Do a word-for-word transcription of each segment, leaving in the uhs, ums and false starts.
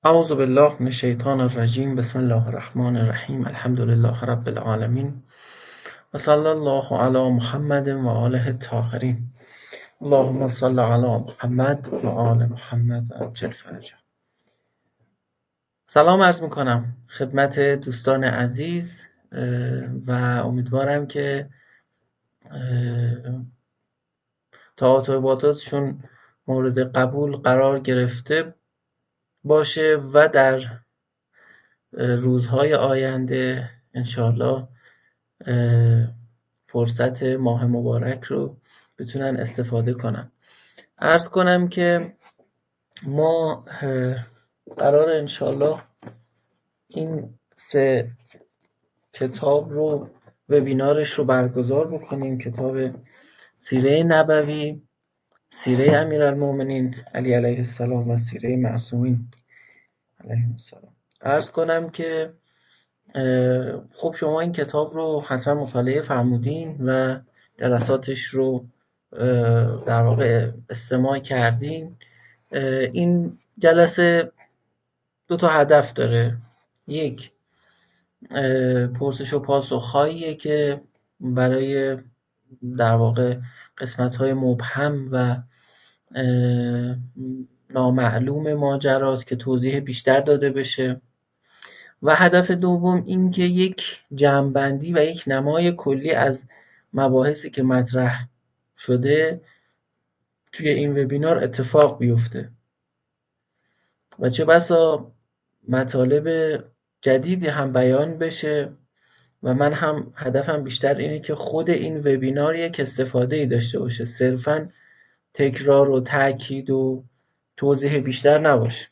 اعوذ بالله من الشیطان الرجیم. بسم الله الرحمن الرحیم. الحمد لله رب العالمین و صلی الله علی محمد و آله الطاهرین. اللهم صل علی محمد و آل محمد عجل فرجه. سلام عرض میکنم خدمت دوستان عزیز و امیدوارم که طاعات و عباداتشون مورد قبول قرار گرفته باشه و در روزهای آینده انشالله فرصت ماه مبارک رو بتونن استفاده کنن. عرض کنم که ما قرار انشالله این سه کتاب رو وبینارش رو برگزار بکنیم. کتاب سیره نبوی، سیره امیرالمومنین علی علیه السلام و سیره معصومین علیهم السلام. عرض کنم که خب شما این کتاب رو حتما مطالعه فرمودین و جلساتش رو در واقع استماع کردین. این جلسه دو تا هدف داره. یک، پرسش و پاسخ‌هاییه که برای در واقع قسمت‌های مبهم و نامعلوم ماجراست که توضیح بیشتر داده بشه، و هدف دوم این که یک جمع‌بندی و یک نمای کلی از مباحثی که مطرح شده توی این وبینار اتفاق بیفته و چه بسا مطالب جدیدی هم بیان بشه. و من هم هدفم بیشتر اینه که خود این وبینار یک استفاده‌ای داشته باشه، صرفاً تکرار و تاکید و توضیح بیشتر نباشه.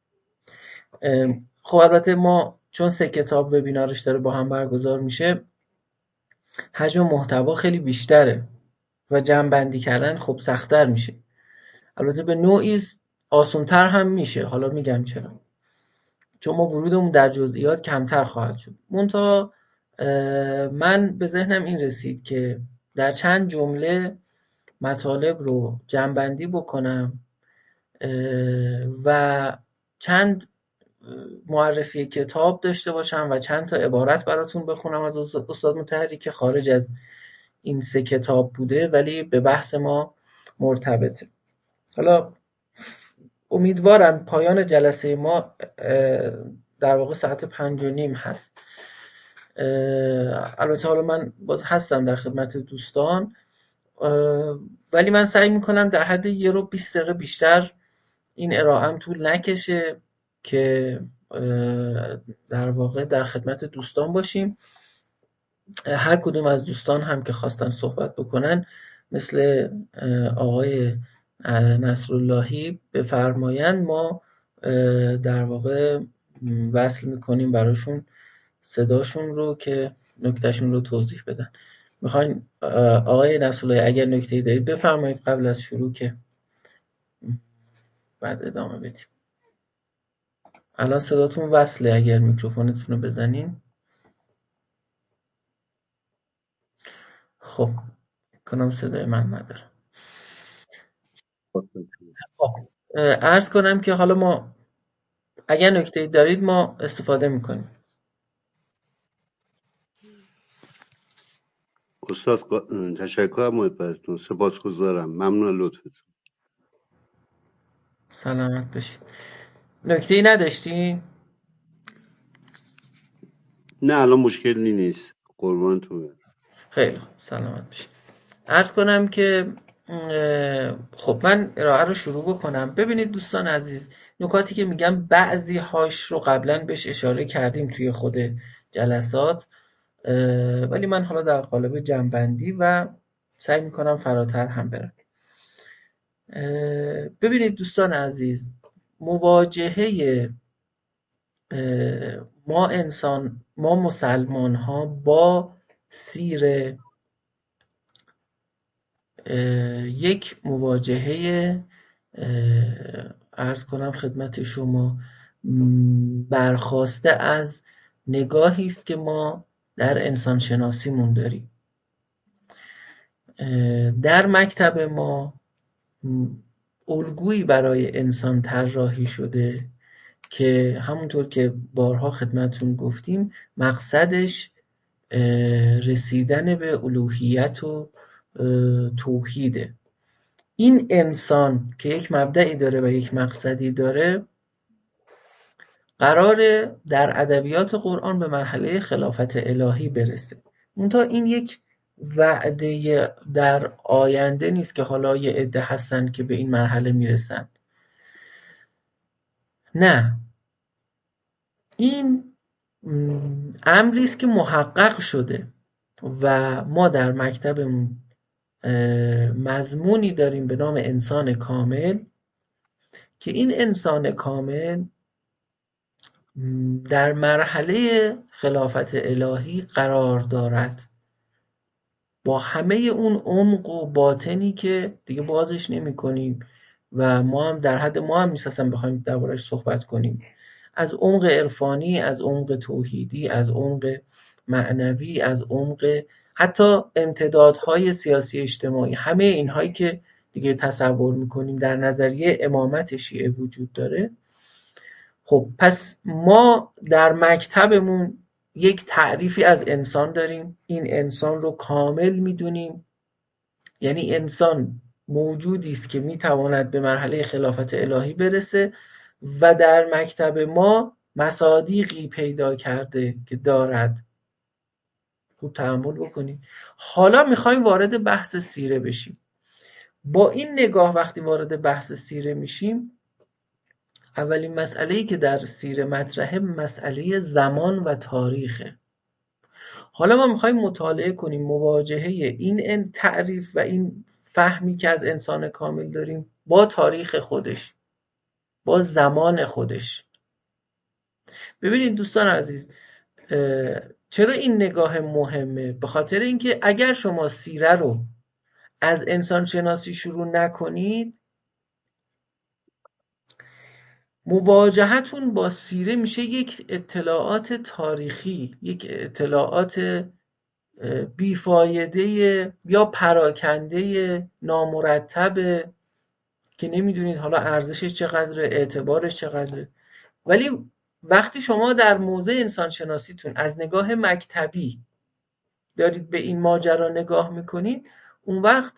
خب البته ما چون سه کتاب وبینارش داره با هم برگزار میشه، حجم محتوا خیلی بیشتره و جمع بندی کردن خب سخت‌تر میشه. البته به نوعی آسان‌تر هم میشه. حالا میگم چرا. چون ما ورودمون در جزئیات کمتر خواهد شد. منتها من به ذهنم این رسید که در چند جمله مطالب رو جمع بندی بکنم و چند معرفی کتاب داشته باشم و چند تا عبارت براتون بخونم از استاد مطهری که خارج از این سه کتاب بوده ولی به بحث ما مرتبطه. حالا امیدوارم پایان جلسه ما در واقع ساعت پنج و نیم هست. البته حالا من باز هستم در خدمت دوستان، ولی من سعی میکنم در حد یه رو بیست دقیقه بیشتر این ارائهم طول نکشه که در واقع در خدمت دوستان باشیم. هر کدوم از دوستان هم که خواستن صحبت بکنن مثل آقای نصراللهی بفرمایند، ما در واقع وصل میکنیم براشون صداشون رو که نکتهشون رو توضیح بدن. میخواین آقای نصراللهی اگر نکته‌ای دارید بفرمایید قبل از شروع که بعد ادامه بدیم. الان صداتون وصله، اگر میکروفونتون رو بزنین. خب کنم صدای من نداره. خب عرض کنم که حالا ما اگر نکته‌ای دارید ما استفاده میکنیم. استاد تشکر محبتتون، سپاسگزارم، ممنون لطفتون. سلامت باشید. نکته‌ای نداشتین؟ نه الان مشکلی نیست، قربانتون. خیلی خوب، سلامت باشید. عرض کنم که خب من ارائه رو شروع بکنم. ببینید دوستان عزیز، نکاتی که میگم بعضی هاش رو قبلا بهش اشاره کردیم توی خود جلسات، ولی من حالا در قالب جمع‌بندی و سعی میکنم فراتر هم برم. ببینید دوستان عزیز، مواجهه ما انسان ما مسلمان ها با سیر یک مواجهه عرض کنم خدمت شما برخواسته از نگاهی است که ما در انسان شناسیمون داریم. در مکتب ما الگویی برای انسان طراحی شده که همونطور که بارها خدمتون گفتیم مقصدش رسیدن به الوهیت و توحیده. این انسان که یک مبدعی داره و یک مقصدی داره قراره در ادبیات قرآن به مرحله خلافت الهی برسه. منتها این یک وعده در آینده نیست که حالا یه عده هستن که به این مرحله میرسن. نه، این امری است که محقق شده و ما در مکتبمون مضمونی داریم به نام انسان کامل که این انسان کامل در مرحله خلافت الهی قرار دارد با همه اون عمق و باطنی که دیگه بازش نمی کنیم و ما هم در حد ما هم نیست اصلا بخوایم دربارش صحبت کنیم، از عمق عرفانی، از عمق توحیدی، از عمق معنوی، از عمق حتی امتدادهای سیاسی اجتماعی، همه اینهایی که دیگه تصور میکنیم در نظریه امامت شیعه وجود داره. خب پس ما در مکتبمون یک تعریفی از انسان داریم، این انسان رو کامل میدونیم، یعنی انسان موجودی است که میتواند به مرحله خلافت الهی برسه و در مکتب ما مصادیقی پیدا کرده که دارد. خوب تأمل بکنید. حالا میخوایم وارد بحث سیره بشیم. با این نگاه وقتی وارد بحث سیره میشیم، اولین مسئله‌ای که در سیره مطرحه مسئله زمان و تاریخه. حالا ما میخوایم مطالعه کنیم مواجهه این تعریف و این فهمی که از انسان کامل داریم با تاریخ خودش، با زمان خودش. ببینید دوستان عزیز، چرا این نگاه مهمه؟ به خاطر اینکه اگر شما سیره رو از انسان شناسی شروع نکنید، مواجهتون با سیره میشه یک اطلاعات تاریخی، یک اطلاعات بیفایده یا پراکنده نامرتب که نمیدونید حالا ارزشش چقدره، اعتبارش چقدره. ولی وقتی شما در موضع انسان شناسیتون از نگاه مکتبی دارید به این ماجرا نگاه میکنید، اون وقت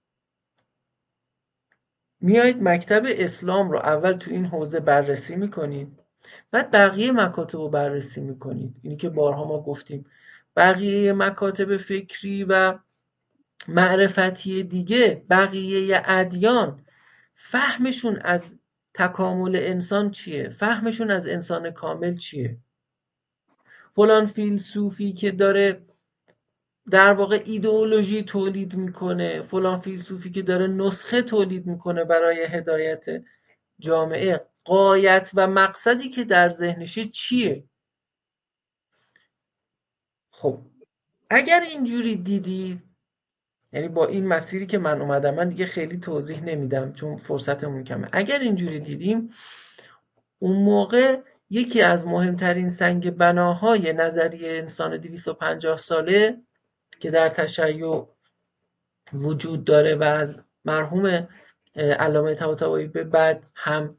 میایید مکتب اسلام رو اول تو این حوزه بررسی میکنید، بعد بقیه مکاتب رو بررسی میکنید. اینی که بارها ما گفتیم بقیه مکاتب فکری و معرفتی دیگه، بقیه ادیان، فهمشون از تکامل انسان چیه؟ فهمشون از انسان کامل چیه؟ فلان فیلسوفی که داره در واقع ایدئولوژی تولید میکنه، فلان فیلسوفی که داره نسخه تولید میکنه برای هدایت جامعه، غایت و مقصدی که در ذهنشه چیه؟ خب اگر اینجوری دیدید، یعنی با این مسیری که من اومدم، من دیگه خیلی توضیح نمیدم چون فرصتمون کمه، اگر اینجوری دیدیم، اون موقع یکی از مهمترین سنگ بناهای نظریه انسان دویست و پنجاه ساله که در تشیع وجود داره و از مرحوم علامه طباطبایی به بعد هم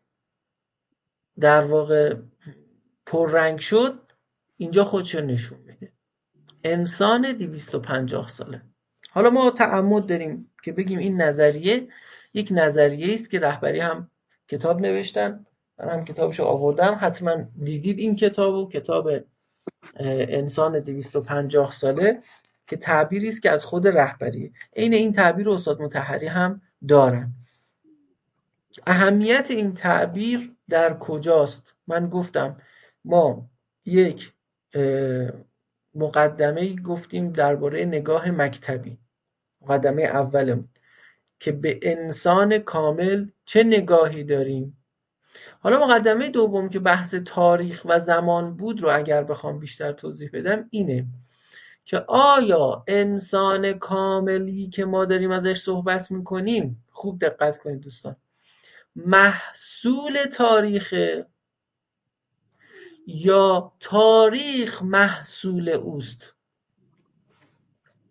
در واقع پررنگ شد، اینجا خودشو نشون میده. انسان دویست و پنجاه ساله. حالا ما تعمد داریم که بگیم این نظریه یک نظریه است که رهبری هم کتاب نوشتن، من هم کتابشو آوردم، حتما دیدید این کتابو، کتاب انسان دویست و پنجاه ساله، که تعبیری است که از خود رهبری. عین این تعبیر استاد مطهری هم دارن. اهمیت این تعبیر در کجاست؟ من گفتم ما یک مقدمه گفتیم درباره نگاه مکتبی، مقدمه اولمون که به انسان کامل چه نگاهی داریم. حالا مقدمه دوم که بحث تاریخ و زمان بود رو اگر بخوام بیشتر توضیح بدم اینه که آیا انسان کاملی که ما داریم ازش صحبت میکنیم، خوب دقت کنید دوستان، محصول تاریخ یا تاریخ محصول اوست؟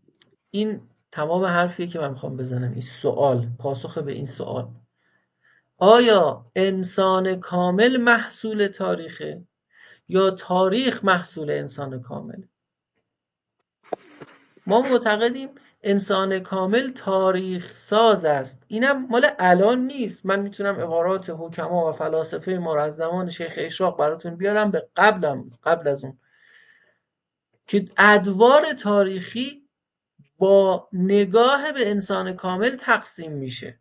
این تمام حرفیه که من میخوام بزنم، این سوال، پاسخ به این سوال. آیا انسان کامل محصول تاریخه یا تاریخ محصول انسان کامل؟ ما معتقدیم انسان کامل تاریخ ساز است. اینم مال الان نیست، من میتونم عبارات حکما و فلاسفه ما را از زمان شیخ اشراق براتون بیارم به قبلم قبل از اون، که ادوار تاریخی با نگاه به انسان کامل تقسیم میشه.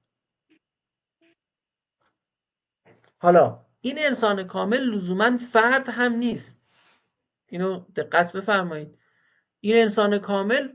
حالا این انسان کامل لزوما فرد هم نیست، اینو دقت بفرمایید. این انسان کامل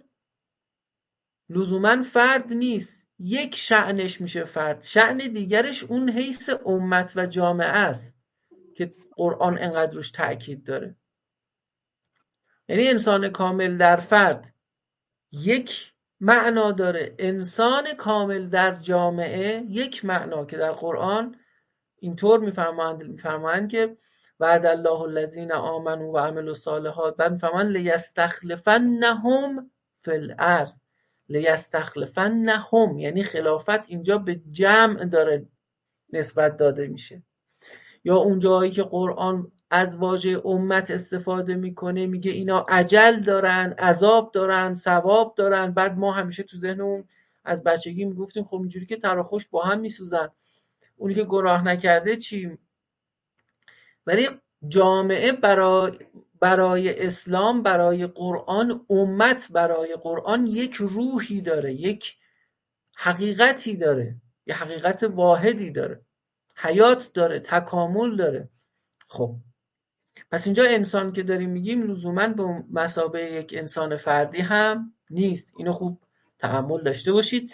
لزوما فرد نیست، یک شأنش میشه فرد، شأن دیگرش اون حیث امت و جامعه است که قرآن انقدر روش تأکید داره. یعنی انسان کامل در فرد یک معنا داره، انسان کامل در جامعه یک معنا که در قرآن اینطور میفرمایند میفرمایند که وعد الله الذین آمنوا و عملوا الصالحات، بعد میفرمایند لیستخلفنهم فی الارض. لیستخلفنهم یعنی خلافت اینجا به جمع داره نسبت داده میشه. یا اون جایی که قرآن از واژه امت استفاده میکنه میگه اینا اجل دارن، عذاب دارن، ثواب دارن. بعد ما همیشه تو ذهنمون از بچگی میگفتیم خب اینجوری که تر و خشک با هم میسوزن، اونی که گناه نکرده چی؟ ولی جامعه برای برای اسلام، برای قرآن، امت برای قرآن یک روحی داره، یک حقیقتی داره، یک حقیقت واحدی داره، حیات داره، تکامل داره. خب پس اینجا انسان که داریم میگیم لزوما به مثابه یک انسان فردی هم نیست. اینو خوب تأمل داشته باشید.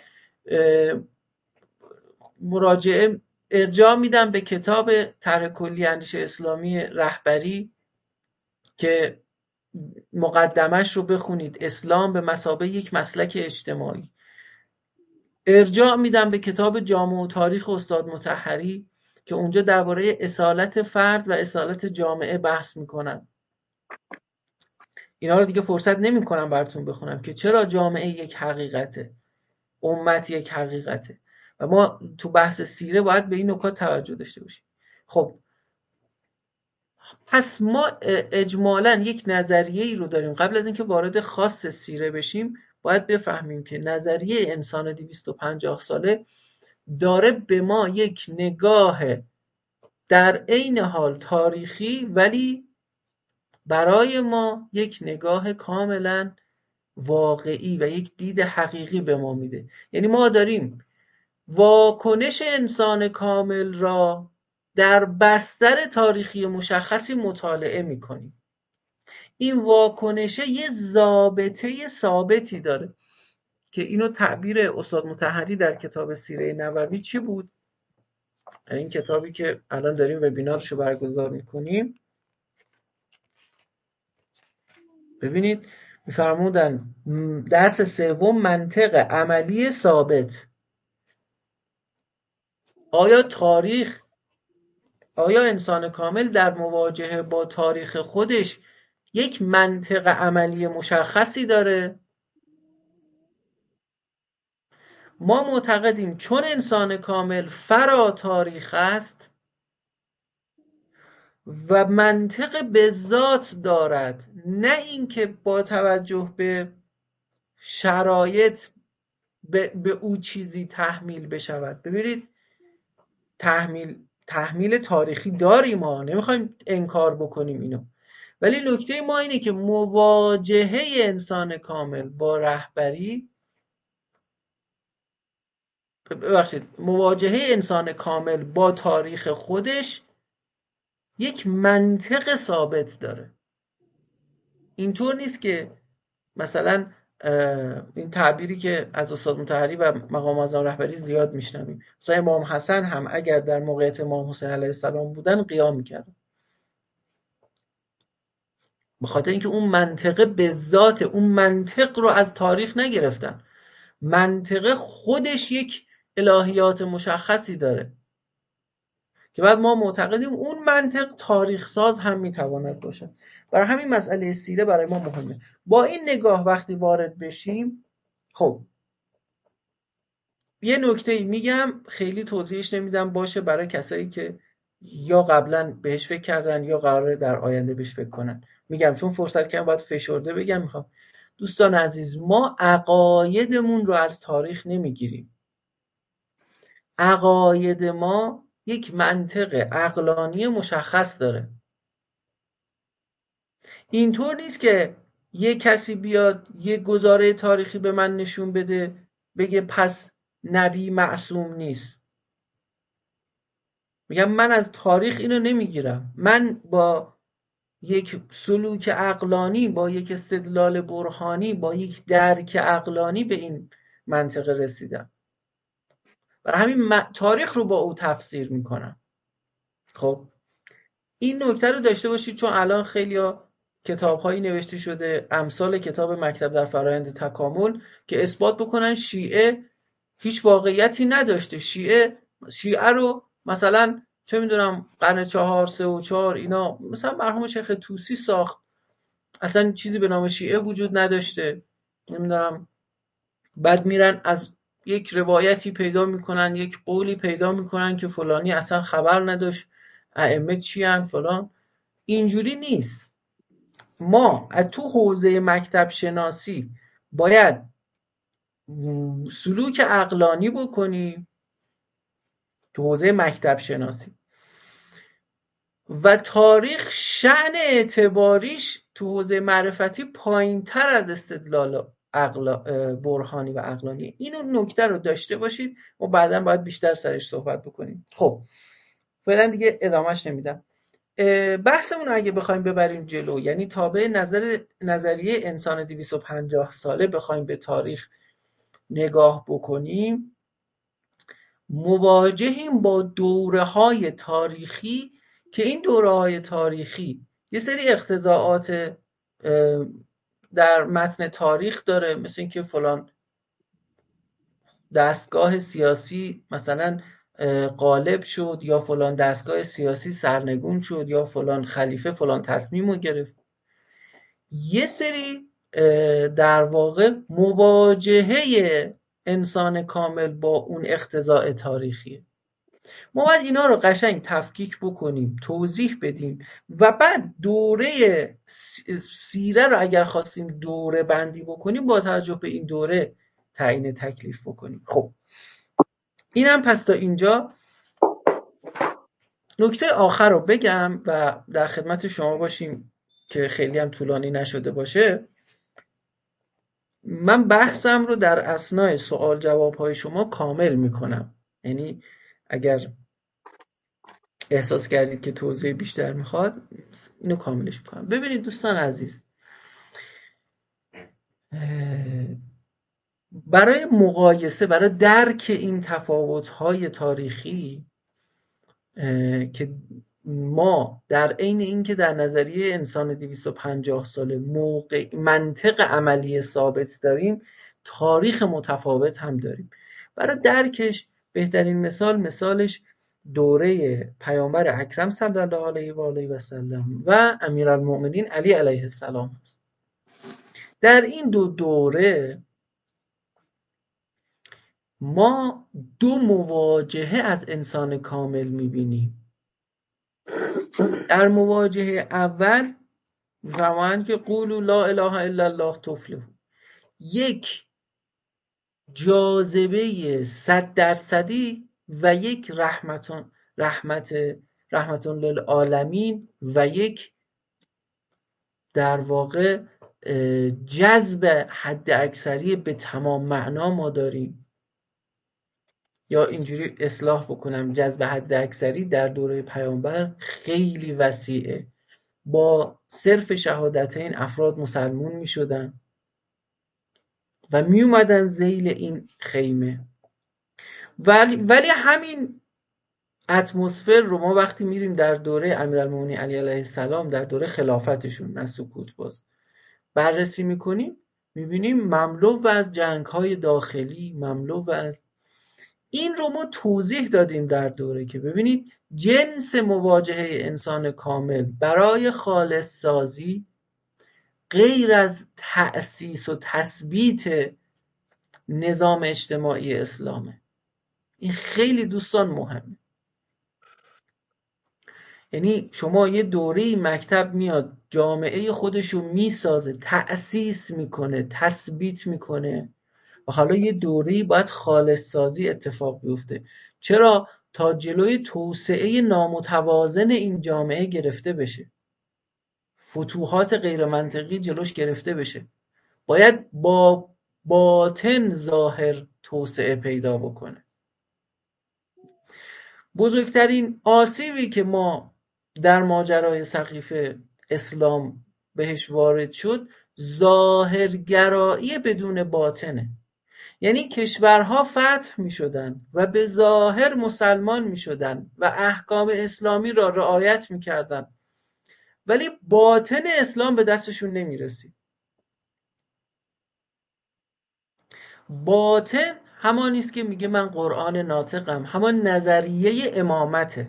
مراجعه ارجاع میدم به کتاب طرح کلی اندیشه اسلامی رهبری که مقدمش رو بخونید، اسلام به مثابه یک مسلک اجتماعی. ارجاع میدم به کتاب جامع و تاریخ استاد مطهری که اونجا درباره اصالت فرد و اصالت جامعه بحث میکنن. اینا رو دیگه فرصت نمیکنم براتون بخونم که چرا جامعه یک حقیقته، امت یک حقیقته، و ما تو بحث سیره باید به این نکات توجه داشته باشیم. خب پس ما اجمالاً یک نظریه‌ای رو داریم. قبل از اینکه وارد خاص سیره بشیم باید بفهمیم که نظریه انسان دویست و پنجاه ساله داره به ما یک نگاه در عین حال تاریخی ولی برای ما یک نگاه کاملاً واقعی و یک دید حقیقی به ما میده. یعنی ما داریم واکنش انسان کامل را در بستر تاریخی مشخصی مطالعه میکنیم. این واکنشه یه ضابطه ثابتی داره که اینو تعبیر استاد مطهری در کتاب سیره نبوی چی بود؟ این کتابی که الان داریم وبینارشو برگزار میکنیم، ببینید میفرمودن درس سوم منطق عملی ثابت. آیا تاریخ آیا انسان کامل در مواجهه با تاریخ خودش یک منطق عملی مشخصی داره؟ ما معتقدیم چون انسان کامل فرا تاریخ است و منطق به ذات دارد، نه اینکه با توجه به شرایط به, به او چیزی تحمیل بشود. ببینید تحمیل تحمیل تاریخی داریم، ما نمیخوایم انکار بکنیم اینو، ولی نکته ما اینه که مواجهه انسان کامل با رهبری ببخشید مواجهه انسان کامل با تاریخ خودش یک منطق ثابت داره. اینطور نیست که مثلا این تعبیری که از استاد مطهری و مقام اعظم رهبری زیاد میشنویم، مثلا امام حسن هم اگر در موقعیت امام حسین علیه السلام بودن قیام میکردن، به خاطر اینکه اون منطقه به ذات اون منطق رو از تاریخ نگرفتن. منطقه خودش یک الهیات مشخصی داره که بعد ما معتقدیم اون منطق تاریخ ساز هم میتواند باشه. برای همین مسئله سیره برای ما مهمه. با این نگاه وقتی وارد بشیم، خب یه نکته میگم خیلی توضیحش نمیدم، باشه برای کسایی که یا قبلا بهش فکر کردن یا قراره در آینده بهش فکر کنن. میگم چون فرصت کردم باید فشرده بگم. میخوام دوستان عزیز، ما عقایدمون رو از تاریخ نمیگیریم. عقاید ما یک منطق عقلانی مشخص داره. اینطور نیست که یه کسی بیاد یه گزاره تاریخی به من نشون بده بگه پس نبی معصوم نیست. میگم من از تاریخ اینو نمیگیرم، من با یک سلوک عقلانی، با یک استدلال برهانی، با یک درک عقلانی به این منطقه رسیدم و همین تاریخ رو با او تفسیر میکنم. خب این نکته رو داشته باشید، چون الان خیلیا کتاب‌هایی نوشته شده امثال کتاب مکتب در فرایند تکامل که اثبات بکنن شیعه هیچ واقعیتی نداشته. شیعه شیعه رو مثلا چه میدونم قرن چهار سه و چهار اینا مثلا مرحوم شیخ طوسی ساخت، اصلا چیزی به نام شیعه وجود نداشته. نمیدونم بعد میرن از یک روایتی پیدا میکنن، یک قولی پیدا میکنن که فلانی اصلا خبر نداشت ائمه چی ان فلان. اینجوری نیست. ما از تو حوزه مکتب شناسی باید سلوک عقلانی بکنیم تو حوزه مکتب شناسی، و تاریخ شأن اعتباریش تو حوزه معرفتی پایین تر از استدلال عقل برهانی و عقلانی. اینو نکته رو داشته باشید و بعدا باید بیشتر سرش صحبت بکنیم. خب فعلا دیگه ادامهش نمیدم. بحثمون اگه بخوایم ببریم جلو، یعنی تابع نظر نظریه انسان دویست و پنجاه ساله بخوایم به تاریخ نگاه بکنیم، مواجهیم با دوره‌های تاریخی که این دوره‌های تاریخی یه سری اقتضاعات در متن تاریخ داره، مثل اینکه فلان دستگاه سیاسی مثلا غالب شد، یا فلان دستگاه سیاسی سرنگون شد، یا فلان خلیفه فلان تصمیم رو گرفت. یه سری در واقع مواجهه انسان کامل با اون اقتضاء تاریخیه. ما باید اینا رو قشنگ تفکیک بکنیم، توضیح بدیم و بعد دوره سیره رو اگر خواستیم دوره بندی بکنیم با توجه به این دوره تعیین تکلیف بکنیم. خب اینم پس تا اینجا. نکته آخر رو بگم و در خدمت شما باشیم که خیلی هم طولانی نشده باشه. من بحثم رو در اثناء سوال جواب های شما کامل میکنم، یعنی اگر احساس کردید که توضیح بیشتر میخواد اینو کاملش میکنم. ببینید دوستان عزیز، برای مقایسه، برای درک این تفاوت‌های تاریخی که ما در عین اینکه در نظریه انسان دویست و پنجاه ساله موقع منطق عملی ثابت داریم، تاریخ متفاوت هم داریم. برای درکش بهترین مثال مثالش دوره پیامبر اکرم صلی الله علیه و آله و سلم و امیرالمؤمنین علی علیه السلام است. در این دو دوره ما دو مواجهه از انسان کامل میبینیم. در مواجهه اول میفرمایند که قولوا لا اله الا الله تفلحوا، یک جاذبه صد درصدی و یک رحمتون رحمت رحمتون للعالمین و یک در واقع جذب حد اکثری به تمام معنا ما داریم. یا اینجوری اصلاح بکنم، جذب حد اکثری در دوره پیامبر خیلی وسیعه. با صرف شهادتین افراد مسلمون می شدن و می اومدن ذیل این خیمه. ولی, ولی همین اتمسفر رو ما وقتی میریم در دوره امیرالمؤمنین علی علیه السلام، در دوره خلافتشون، نه سکوت باز، بررسی میکنیم، میبینیم مملو از جنگ‌های داخلی، مملو از این رو ما توضیح دادیم در دوره که ببینید جنس مواجهه انسان کامل برای خالص سازی غیر از تأسیس و تثبیت نظام اجتماعی اسلامه. این خیلی دوستان مهمه. یعنی شما یه دوره مکتب میاد جامعه خودشو میسازه، تأسیس میکنه، تثبیت میکنه و حالا یه دوره‌ای باید خالص سازی اتفاق بیفته. چرا؟ تا جلوی توسعه نامتوازن این جامعه گرفته بشه، فتوحات غیر منطقی جلوش گرفته بشه. باید با باطن ظاهر توسعه پیدا بکنه. بزرگترین آسیبی که ما در ماجرای سقیفه اسلام بهش وارد شد ظاهرگرایی بدون باطنه. یعنی کشورها فتح می شدن و به ظاهر مسلمان می شدن و احکام اسلامی را رعایت می کردن، ولی باطن اسلام به دستشون نمی رسید. باطن همانی است که میگه من قرآن ناطقم، همان نظریه امامته.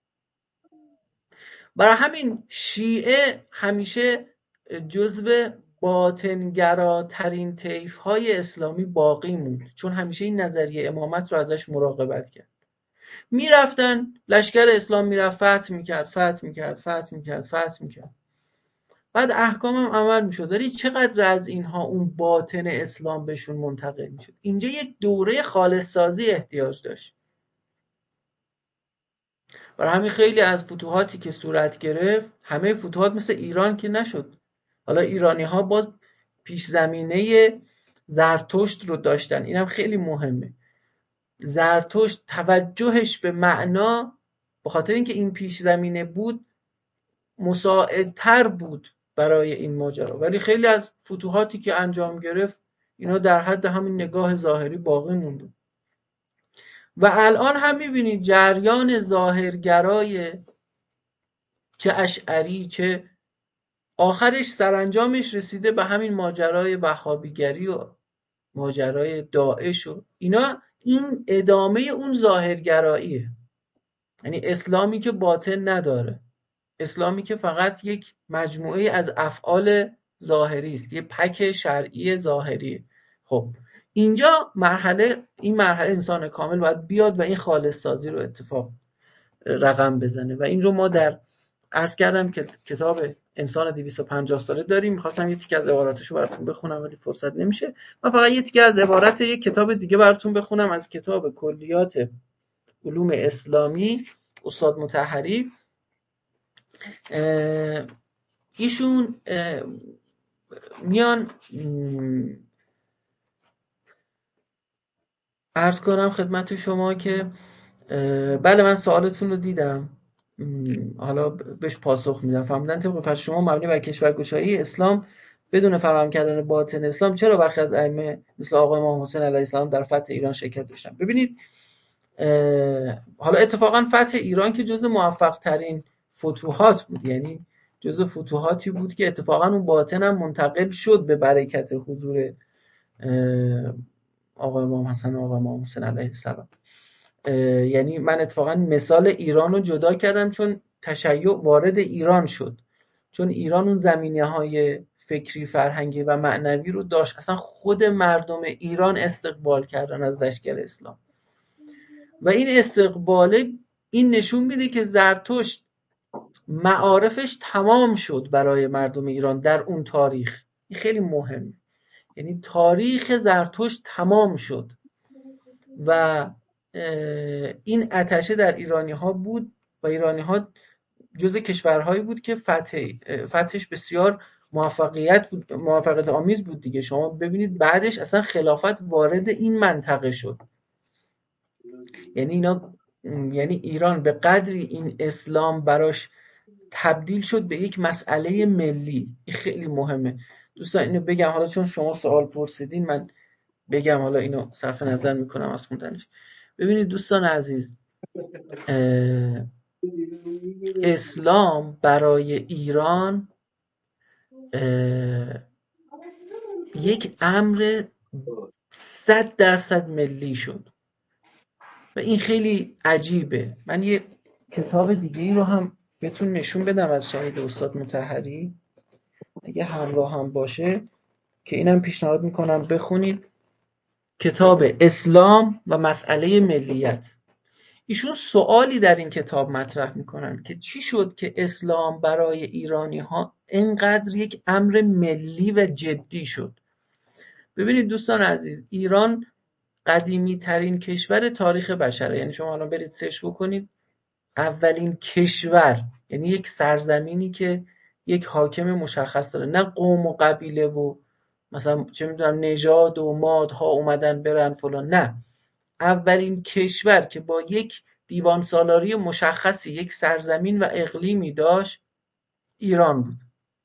برای همین شیعه همیشه جزو باطنگراترین طیف‌های اسلامی باقی موند، چون همیشه این نظریه امامت رو ازش مراقبت کرد. میرفتن لشکر اسلام میرفت فتح میکرد فتح میکرد فتح میکرد فتح میکرد، بعد احکام هم عمل میشد. داری چقدر از اینها اون باطن اسلام بهشون منتقل میشد. اینجا یک دوره خالص سازی احتیاج داشت. برای همین خیلی از فتوحاتی که صورت گرفت، همه فتوحات مثل ایران که نشد. حالا ایرانی ها باز پیش زمینه زرتشت رو داشتن، اینم خیلی مهمه. زرتشت توجهش به معنا به خاطر اینکه این پیش زمینه بود مساعدتر بود برای این ماجرا، ولی خیلی از فتوحاتی که انجام گرفت اینا در حد همین نگاه ظاهری باقی مونده. و الان هم میبینید جریان ظاهرگرای چه اشعری چه آخرش سرانجامش رسیده به همین ماجرای وهابیگری و ماجرای داعش و اینا، این ادامه اون ظاهرگراییه. یعنی اسلامی که باطن نداره، اسلامی که فقط یک مجموعه از افعال ظاهری است، یه پک شرعی ظاهری. خب اینجا مرحله این مرحله انسان کامل باید بیاد و این خالص سازی رو اتفاق رقم بزنه و این رو ما در عرض کردم که کتاب انسان دویست و پنجاه ساله داریم. میخواستم یه تیکه از عباراتشو براتون بخونم ولی فرصت نمیشه. من فقط یه تیکه از عبارت یک کتاب دیگه براتون بخونم از کتاب کلیات علوم اسلامی استاد مطهری. ایشون میان عرض کنم خدمت شما که بله من سوالتون رو دیدم، حالا بهش پاسخ میدم. فرمودن طبق فتح شما مبنی بر کشورگشایی اسلام بدون فراهم کردن باطن اسلام چرا برخی از ائمه مثل آقا امام حسین علیه السلام در فتح ایران شرکت داشتن؟ ببینید حالا اتفاقا فتح ایران که جز موفق ترین فتوحات بود، یعنی جز فتوحاتی بود که اتفاقا اون باطن هم منتقل شد به برکت حضور آقا امام حسن و آقا امام حسین علیه السلام. یعنی من اتفاقا مثال ایران رو جدا کردم چون تشیع وارد ایران شد، چون ایران اون زمینه های فکری فرهنگی و معنوی رو داشت. اصلا خود مردم ایران استقبال کردن از لشکر اسلام و این استقباله این نشون میده که زرتشت معارفش تمام شد برای مردم ایران در اون تاریخ. این خیلی مهمه، یعنی تاریخ زرتشت تمام شد و این آتشه در ایرانی ها بود و ایرانی ها جز کشورهایی بود که فتح فتحش بسیار موفقیت بود، موفقیت آمیز بود دیگه. شما ببینید بعدش اصلا خلافت وارد این منطقه شد. یعنی اینا یعنی ایران به قدری این اسلام براش تبدیل شد به یک مسئله ملی. این خیلی مهمه دوستان، اینو بگم. حالا چون شما سوال پرسیدین من بگم، حالا اینو صرف نظر میکنم از خوندنش. ببینید دوستان عزیز، اسلام برای ایران یک امر صد درصد ملی شد و این خیلی عجیبه. من یه کتاب دیگه ای رو هم بهتون نشون بدم از شهید استاد مطهری اگه همراه هم باشه که اینم پیشنهاد میکنم بخونید. کتاب اسلام و مسئله ملیت. ایشون سوالی در این کتاب مطرح میکنن که چی شد که اسلام برای ایرانی ها اینقدر یک امر ملی و جدی شد. ببینید دوستان عزیز، ایران قدیمی ترین کشور تاریخ بشره. یعنی شما الان برید سرچ بکنید، اولین کشور، یعنی یک سرزمینی که یک حاکم مشخص داره، نه قوم و قبیله و مثلا چه میدونم نژاد و مادها اومدن برن فلان، نه، اولین کشور که با یک دیوان سالاری مشخصی یک سرزمین و اقلیمی داشت ایران بود.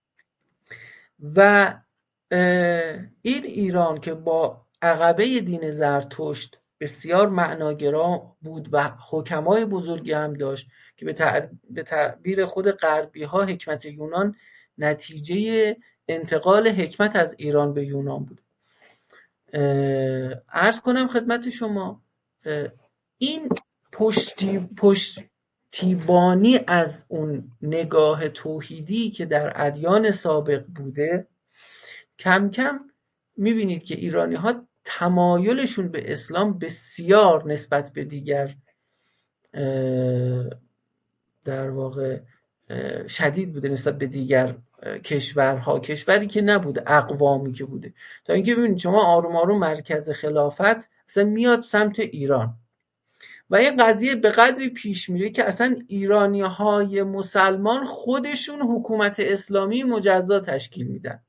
و این ایران که با عقبه دین زرتشت بسیار معناگرا بود و حکمای بزرگی هم داشت که به تعبیر خود غربی ها حکمت یونان نتیجه انتقال حکمت از ایران به یونان بود. عرض کنم خدمت شما این پشتی پشتیبانی از اون نگاه توحیدی که در ادیان سابق بوده، کم کم میبینید که ایرانی ها تمایلشون به اسلام بسیار نسبت به دیگر در واقع شدید بوده، نسبت به دیگر کشورها، کشوری که نبوده، اقوامی که بوده، تا اینکه ببینید شما آروم آروم مرکز خلافت اصلا میاد سمت ایران و این قضیه به قدری پیش میره که اصلا ایرانی های مسلمان خودشون حکومت اسلامی مجزا تشکیل میدن.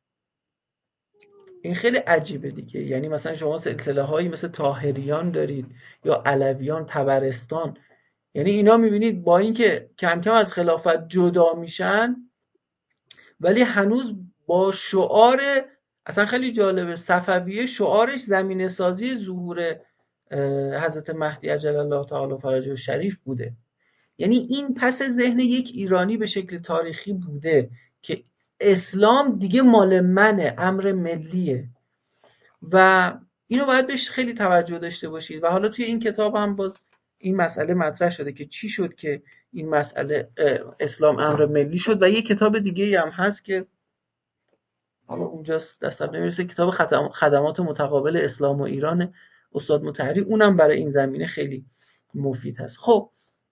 این خیلی عجیبه دیگه. یعنی مثلا شما سلسله هایی مثل طاهریان دارید یا علویان، طبرستان، یعنی اینا میبینید با اینکه کم کم از خلافت جدا میشن ولی هنوز با شعار، اصلا خیلی جالبه، صفویه شعارش زمینه سازی ظهور حضرت مهدی عجل الله تعالی فرجه شریف بوده. یعنی این پس ذهن یک ایرانی به شکل تاریخی بوده که اسلام دیگه مال منه، امر ملیه و اینو باید بهش خیلی توجه داشته باشید. و حالا توی این کتاب هم باز این مسئله مطرح شده که چی شد که این مسئله اسلام امر ملی شد. و یه کتاب دیگه هم هست که حالا اونجاست دستم نمیرسه، کتاب خدمات متقابل اسلام و ایران استاد مطهری، اونم برای این زمینه خیلی مفید هست. خب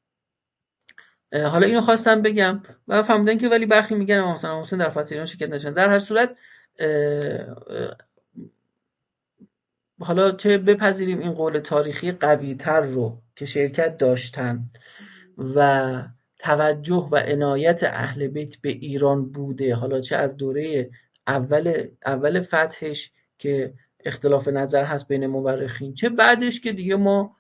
حالا اینو خواستم بگم و فهمیدن که ولی برخی میگن مثلا حسین در فتح ایران شرکت نشدن. در هر صورت حالا چه بپذیریم این قول تاریخی قوی تر رو که شرکت داشتن و توجه و عنایت اهل بیت به ایران بوده، حالا چه از دوره اول اول فتحش که اختلاف نظر هست بین مورخین، چه بعدش که دیگه ما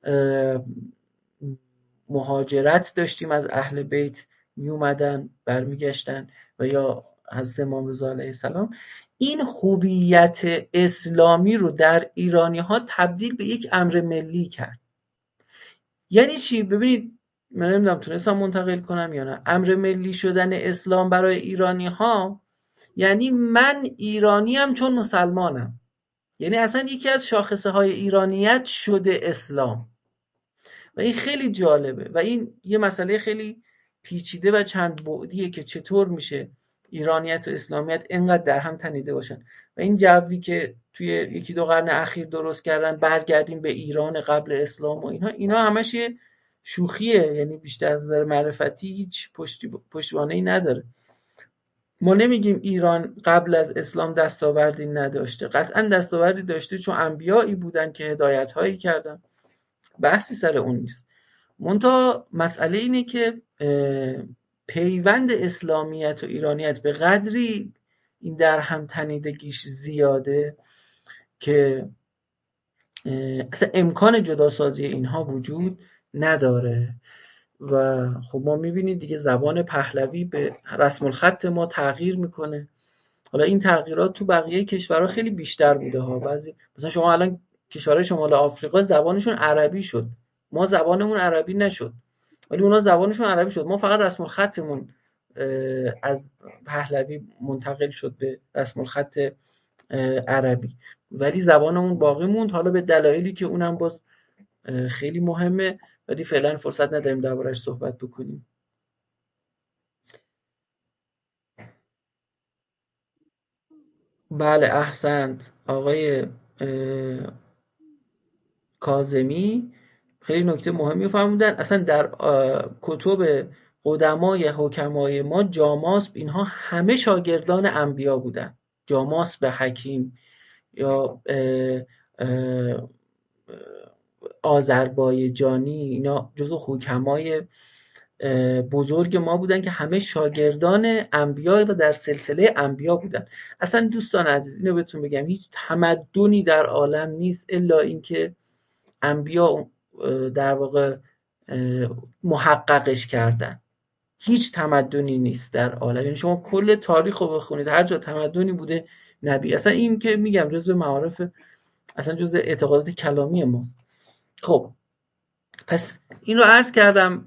مهاجرت داشتیم از اهل بیت، می اومدن برمیگشتن و یا حضرت امام رضا علیه السلام، این هویت اسلامی رو در ایرانی ها تبدیل به یک امر ملی کرد. یعنی چی؟ ببینید من نمیدونم تونستم منتقل کنم یا نه. امر ملی شدن اسلام برای ایرانی ها یعنی من ایرانیم چون مسلمانم. یعنی اصلا یکی از شاخصه های ایرانیت شده اسلام و این خیلی جالبه و این یه مسئله خیلی پیچیده و چند بعدیه که چطور میشه ایرانیت و اسلامیت اینقدر در هم تنیده باشن. و این جوی که توی یکی دو قرن اخیر درست کردن برگردیم به ایران قبل اسلام و اینها، اینا همش یه شوخیه، یعنی بیشتر از نظر معرفتی هیچ پشتوانه‌ای نداره. ما نمیگیم ایران قبل از اسلام دستاوردی نداشته، قطعا دستاوردی داشته چون انبیایی بودن که هدایت‌هایی کردن، بحثی سر اون نیست. منتها مسئله اینه که پیوند اسلامیت و ایرانیت به قدری این در هم تنیدگیش زیاده که اصلا امکان جداسازی اینها وجود نداره. و خب ما میبینید دیگه زبان پهلوی به رسم الخط ما تغییر میکنه. حالا این تغییرات تو بقیه کشورها خیلی بیشتر بوده ها. بعضی مثلا شما الان کشورهای شمال آفریقا زبانشون عربی شد، ما زبانمون عربی نشد، ولی اونا زبانشون عربی شد. ما فقط رسم الخطمون از پهلوی منتقل شد به رسم الخط عربی، ولی زبانمون باقی موند، حالا به دلایلی که اونم باز خیلی مهمه ولی فعلا فرصت نداریم درباره‌اش صحبت بکنیم. بله احسنت آقای کاظمی خیلی نکته مهمی فرمودن. اصلا در کتب قدمای حکمای ما جاماسب اینها همه شاگردان انبیا بودن. جاماسب حکیم یا آذربایجانی اینا جزو حکمای بزرگ ما بودن که همه شاگردان انبیا و در سلسله انبیا بودن. اصلا دوستان عزیز اینو بهتون بگم، هیچ تمدنی در عالم نیست الا اینکه انبیا در واقع محققش کردن. هیچ تمدنی نیست در عالم، یعنی شما کل تاریخ رو بخونید هر جا تمدنی بوده نبی. اصلا این که میگم جزء معارف، اصلا جزء اعتقادات کلامی ماست. خب پس این رو عرض کردم.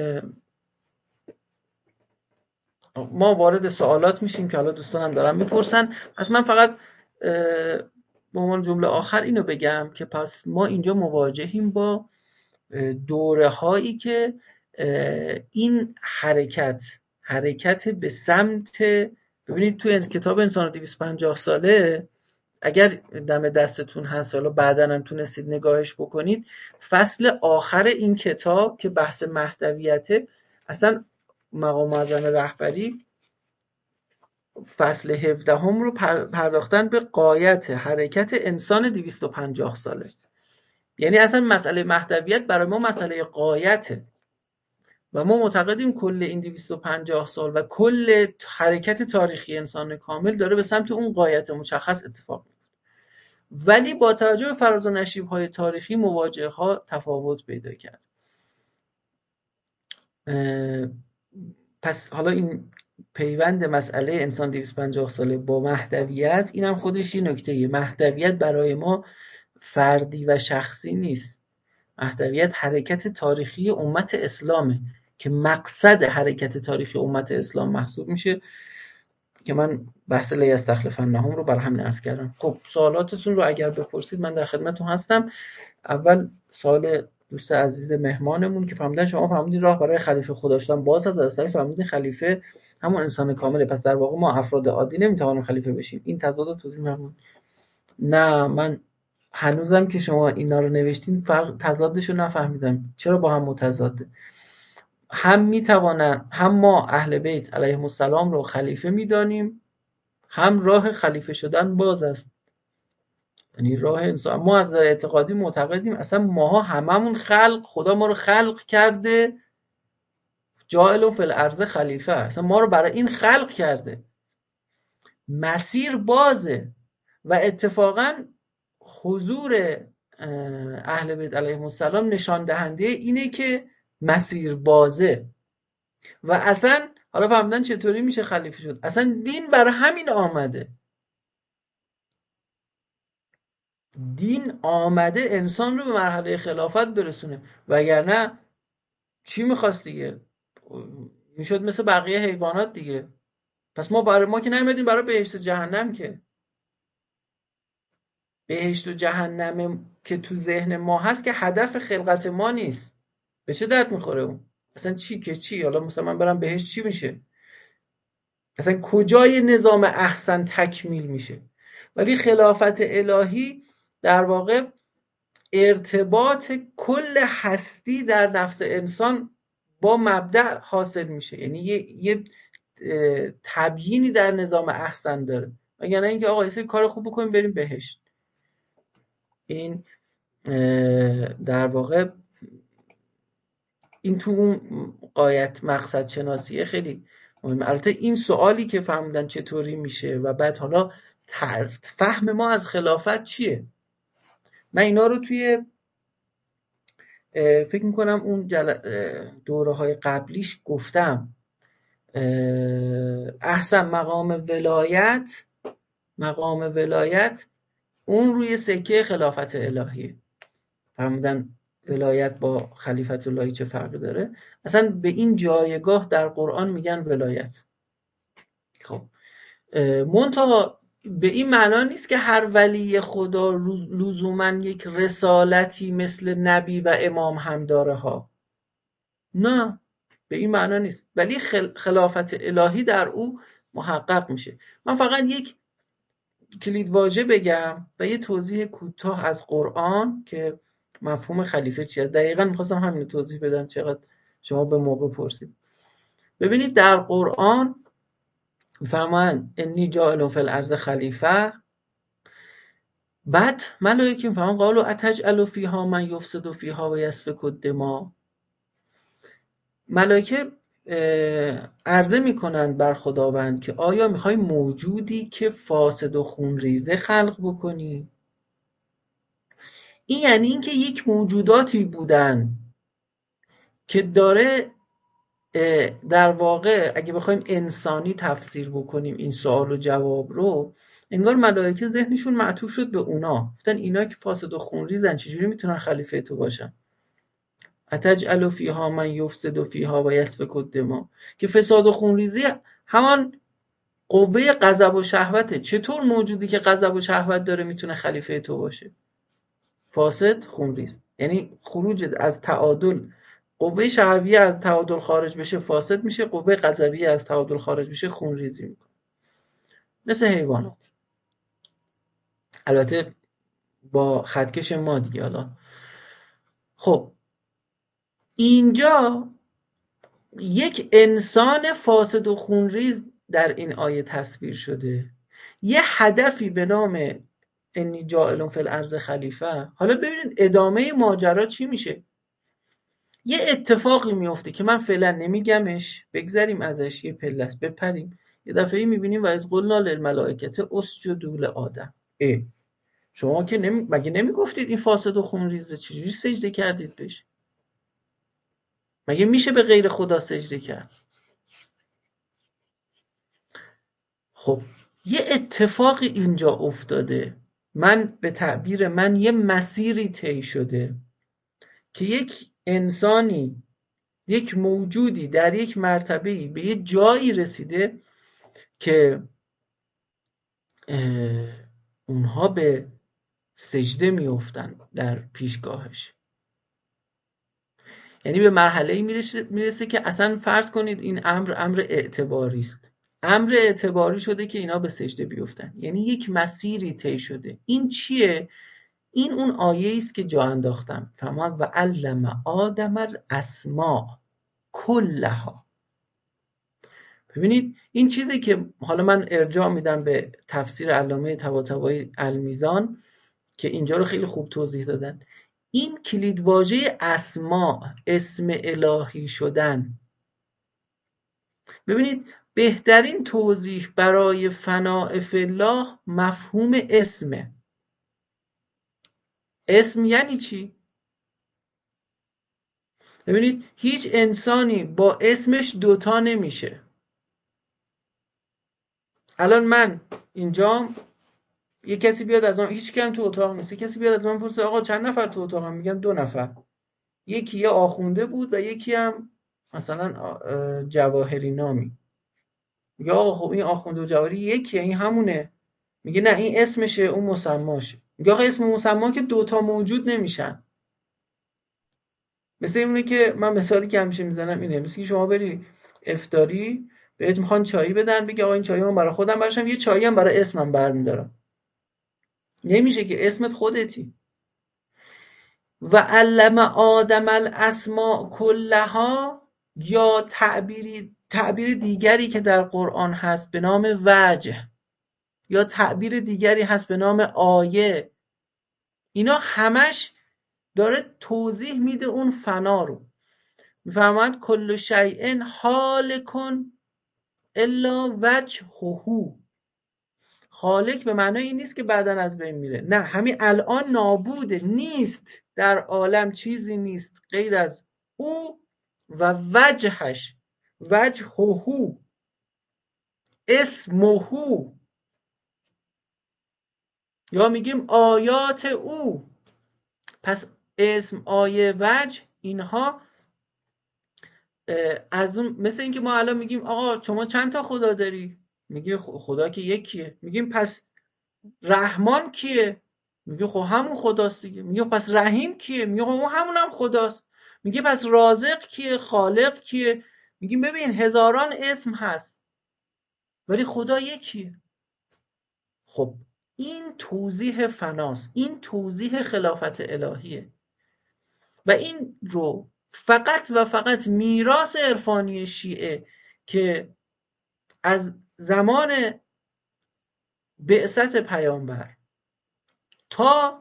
ما وارد سوالات میشیم که حالا دوستانم دارن میپرسن. پس من فقط به عنوان جمله آخر اینو بگم که پس ما اینجا مواجهیم با دوره هایی که این حرکت حرکت به سمت، ببینید توی کتاب انسان دویست و پنجاه ساله اگر دم دستتون هست، حالا بعداً هم تونستید نگاهش بکنید، فصل آخر این کتاب که بحث مهدویته، اصلا مقام معظم رهبری فصل هفدهم رو پرداختن به غایت حرکت انسان دویست و پنجاه ساله. یعنی اصلا مسئله مهدویت برای ما مسئله غایته و ما معتقدیم کل این دویست و پنجاه سال و کل حرکت تاریخی انسان کامل داره به سمت اون غایت مشخص اتفاق میفته. ولی با توجه به فراز و نشیب‌های تاریخی مواجهه ها تفاوت پیدا کرد. پس حالا این پیوند مسئله انسان دویست و پنجاه ساله با مهدویت، اینم خودش یه نکته. مهدویت برای ما فردی و شخصی نیست. مهدویت حرکت تاریخی امت اسلامه که مقصد حرکت تاریخی امت اسلام محسوب میشه که من بحث لا یستخلفنهم رو برای همین عرض کردم. خب سوالاتتون رو اگر بپرسید من در خدمتتون هستم. اول سوال دوست عزیز مهمانمون که فهمیدن شما فهمیدین راه برای خلیفه خدا شدن باز از از طرف فهمیدین خلیفه همون انسان کامله، پس در واقع ما افراد عادی نمیتوانیم خلیفه بشیم. این تضاد توضیح فرمایید. نه من هنوزم که شما اینا رو نوشتین فرق تضادش رو نفهمیدم. چرا با هم متضاده؟ هم میتوانن، هم ما اهل بیت علیهم السلام رو خلیفه میدانیم، هم راه خلیفه شدن باز است. یعنی راه انسان، ما از اعتقادی معتقدیم اصلا ماها هممون خلق، خدا ما رو خلق کرده جاعل فی الارض خلیفه، اصلا ما رو برای این خلق کرده. مسیر بازه و اتفاقا حضور اهل بیت علیهم السلام نشان دهنده اینه که مسیر بازه. و اصلا حالا فهمیدن چطوری میشه خلیفه شد. اصلا دین برای همین آمده. دین آمده انسان رو به مرحله خلافت برسونه، وگرنه چی میخواست دیگه؟ میشد مثل بقیه حیوانات دیگه. پس ما برای ما که نمیدیم برای بهشت و جهنم، که بهشت و جهنم که تو ذهن ما هست که هدف خلقت ما نیست. به چه درد میخوره اون؟ اصلا چی که چی؟ حالا مثلا من برم بهشت چی میشه؟ اصلا کجای نظام احسن تکمیل میشه؟ ولی خلافت الهی در واقع ارتباط کل هستی در نفس انسان با مبدأ حاصل میشه. یعنی یه, یه تبیینی در نظام احسن داره، مگر نه اینکه آقا یه سری کار خوب بکنیم بریم بهشت. این در واقع این تو اون غایت مقصد شناسیه خیلی مهمه. البته این سوالی که فهمیدن چطوری میشه و بعد حالا فهم ما از خلافت چیه، من اینا رو توی فکر میکنم اون جل... دوره های قبلیش گفتم. احسن مقام ولایت، مقام ولایت اون روی سکه خلافت الهیه. فهمیدن ولایت با خلیفت اللهی چه فرقی داره؟ اصلا به این جایگاه در قرآن میگن ولایت. خب منتها به این معنا نیست که هر ولی خدا لزوما یک رسالتی مثل نبی و امام هم داره ها. نه به این معنا نیست، ولی خلافت الهی در او محقق میشه. من فقط یک کلید واژه بگم و یه توضیح کوتاه از قرآن که مفهوم خلیفه چیه. دقیقاً میخواستم همین توضیح بدم، چقدر شما به موقع پرسید. ببینید در قرآن میفرمان انی جاعل فی الارض خلیفه، بعد ملائکه میفرمان قالوا اتجعل فیها من یفسد فیها و یسفک الدماء. ملائکه عرضه میکنند بر خداوند که آیا میخوای موجودی که فاسد و خونریزه خلق بکنی؟ این یعنی اینکه یک موجوداتی بودن که داره در واقع اگه بخوایم انسانی تفسیر بکنیم این سوال و جواب رو، انگار ملائکه ذهنشون معطوف شد به اونا، گفتن اینا که فاسد و خونریزن چجوری میتونن خلیفه تو باشن؟ اتجعل فیها من یفسد فیها و یسفک الدماء، که فساد و خونریزی همان قوه غضب و شهوته. چطور موجودی که غضب و شهوت داره میتونه خلیفه تو باشه؟ فاسد خونریز، یعنی خروج از تعادل. قوه شهویه از تعادل خارج بشه فاسد میشه، قوه غضبیه از تعادل خارج بشه خونریزی میکنه، مثل حیوانات. البته با خطکش ما دیگه. حالا خب اینجا یک انسان فاسد و خونریز در این آیه تصویر شده، یه هدفی به نام انی جاعل فی الارض خلیفه. حالا ببینید ادامه ماجرا چی میشه. یه اتفاقی میفته که من فعلا نمیگمش، بگذریم ازش، یه پلس بپریم. یه دفعه میبینیم و از قلنا للملائکه اسجدوا لآدم. اه شما که نمی... مگه نمیگفتید این فاسد و خونریزه، چجوری سجده کردید بهش؟ مگه میشه به غیر خدا سجده کرد؟ خب یه اتفاقی اینجا افتاده، من به تعبیر من یه مسیری طی شده که یک انسانی، یک موجودی در یک مرتبه‌ای به یه جایی رسیده که اونها به سجده میافتن در پیشگاهش. یعنی به مرحله‌ای میرسه, میرسه که اصلا فرض کنید این امر امر اعتباری است. امر اعتباری شده که اینا به سجده بیفتن، یعنی یک مسیری طی شده. این چیه؟ این اون آیه است که جا انداختم، فرمان و علم آدم الاسماء کلها. ببینید این چیزی که حالا من ارجاع میدم به تفسیر علامه طباطبایی المیزان که اینجا رو خیلی خوب توضیح دادن. این کلیدواژه اسماء، اسم الهی شدن، ببینید بهترین توضیح برای فناء فی الله مفهوم اسمه. اسم یعنی چی؟ ببینید هیچ انسانی با اسمش دوتا نمیشه. الان من اینجا یه کسی بیاد از من، هیچ کم تو اتاق نیست، یه کسی بیاد از من پرسه آقا چند نفر تو اتاقم؟ میگم دو نفر. یکی یه آخونده بود و یکی هم مثلا جواهری نامی. میگه آقا خب این آخونده و جواهری یکیه، این همونه. میگه نه این اسمشه اون مسماشه. میگه آقا اسم مسما که دوتا موجود نمیشن. مثل اینه که من مثالی که همیشه میزنم اینه، مثل که شما بری افطاری بهت میخوان چایی بدن، بگی آقا این چایی من برای خودم برشم، یه چایی هم برای اسمم برمیدارم. نمیشه که اسمت خودتی. و علم آدم الاسماء کلها، یا تعبیری تعبیر دیگری که در قرآن هست به نام وجه، یا تعبیر دیگری هست به نام آیه، اینا همش داره توضیح میده اون فنا رو. میفرماید کل شیء هالک الا وجهه. خالق به معنای این نیست که بعداً از بین میره، نه همین الان نابوده، نیست در عالم چیزی نیست غیر از او و وجهش، وجهه، اسمه، یا میگیم آیات او. پس اسم، آیه، وجه، اینها از اون، مثل اینکه ما الان میگیم آقا شما چند تا خدا داری؟ میگه خدا که یکیه. میگیم پس رحمان کیه؟ میگه خب همون خداست دیگه. میگه پس رحیم کیه؟ میگه خب اون همون هم خداست. میگه پس رازق کیه؟ خالق کیه؟ میگیم ببین هزاران اسم هست ولی خدا یکیه. خب این توضیح فناست، این توضیح خلافت الهیه و این رو فقط و فقط میراث عرفانی شیعه که از زمان بعثت پیامبر تا